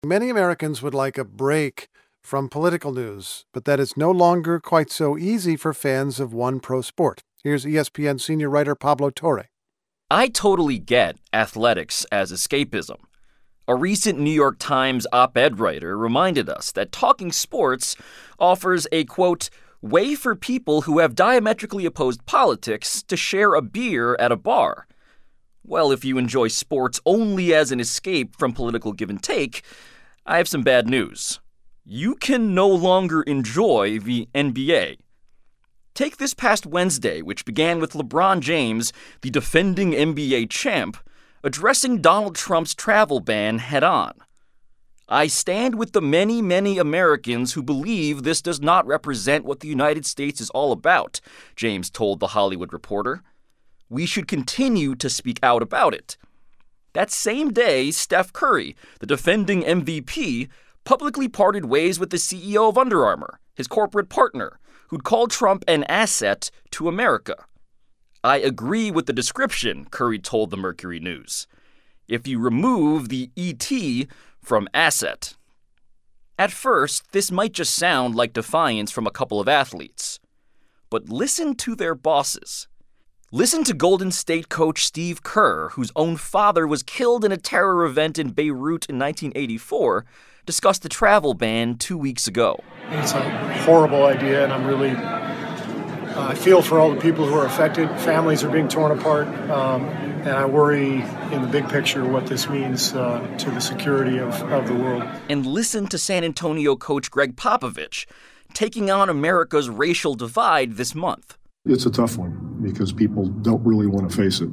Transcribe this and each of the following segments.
Many Americans would like a break from political news, but that is no longer quite so easy for fans of one pro sport. Here's ESPN senior writer Pablo Torre. I totally get athletics as escapism. A recent New York Times op-ed writer reminded us that talking sports offers a, quote, way for people who have diametrically opposed politics to share a beer at a bar. Well, if you enjoy sports only as an escape from political give and take, I have some bad news. You can no longer enjoy the NBA. Take this past Wednesday, which began with LeBron James, the defending NBA champ, addressing Donald Trump's travel ban head-on. I stand with the many, many Americans who believe this does not represent what the United States is all about, James told The Hollywood Reporter. We should continue to speak out about it. That same day, Steph Curry, the defending MVP, publicly parted ways with the CEO of Under Armour, his corporate partner, who'd called Trump an asset to America. I agree with the description, Curry told the Mercury News. If you remove the ET from asset. At first, this might just sound like defiance from a couple of athletes. But listen to their bosses. Listen to Golden State coach Steve Kerr, whose own father was killed in a terror event in Beirut in 1984, discuss the travel ban 2 weeks ago. It's a horrible idea, and I feel for all the people who are affected. Families are being torn apart, and I worry in the big picture what this means to the security of the world. And listen to San Antonio coach Greg Popovich, taking on America's racial divide this month. It's a tough one because people don't really want to face it.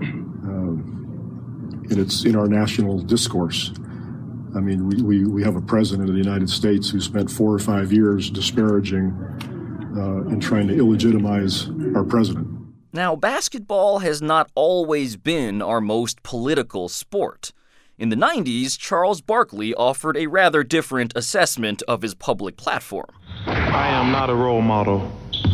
And it's in our national discourse. I mean, we have a president of the United States who spent 4 or 5 years disparaging and trying to illegitimize our president. Now, basketball has not always been our most political sport. In the 90s, Charles Barkley offered a rather different assessment of his public platform. I am not a role model.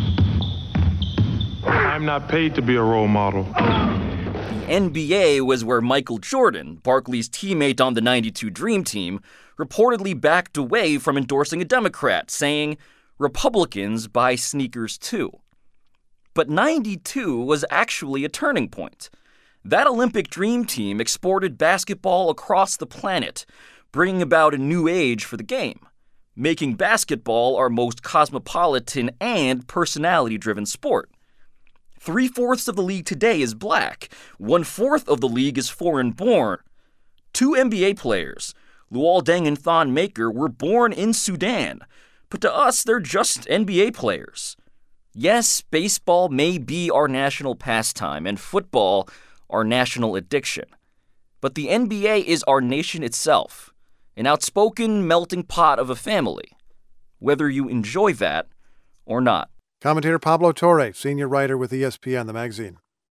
I'm not paid to be a role model. The NBA was where Michael Jordan, Barkley's teammate on the '92 Dream Team, reportedly backed away from endorsing a Democrat, saying, Republicans buy sneakers too. But '92 was actually a turning point. That Olympic Dream Team exported basketball across the planet, bringing about a new age for the game, making basketball our most cosmopolitan and personality-driven sport. 3/4 of the league today is black. 1/4 of the league is foreign-born. 2 NBA players, Luol Deng and Thon Maker, were born in Sudan, but to us, they're just NBA players. Yes, baseball may be our national pastime, and football our national addiction. But the NBA is our nation itself, an outspoken melting pot of a family, whether you enjoy that or not. Commentator Pablo Torre, senior writer with ESPN, the magazine.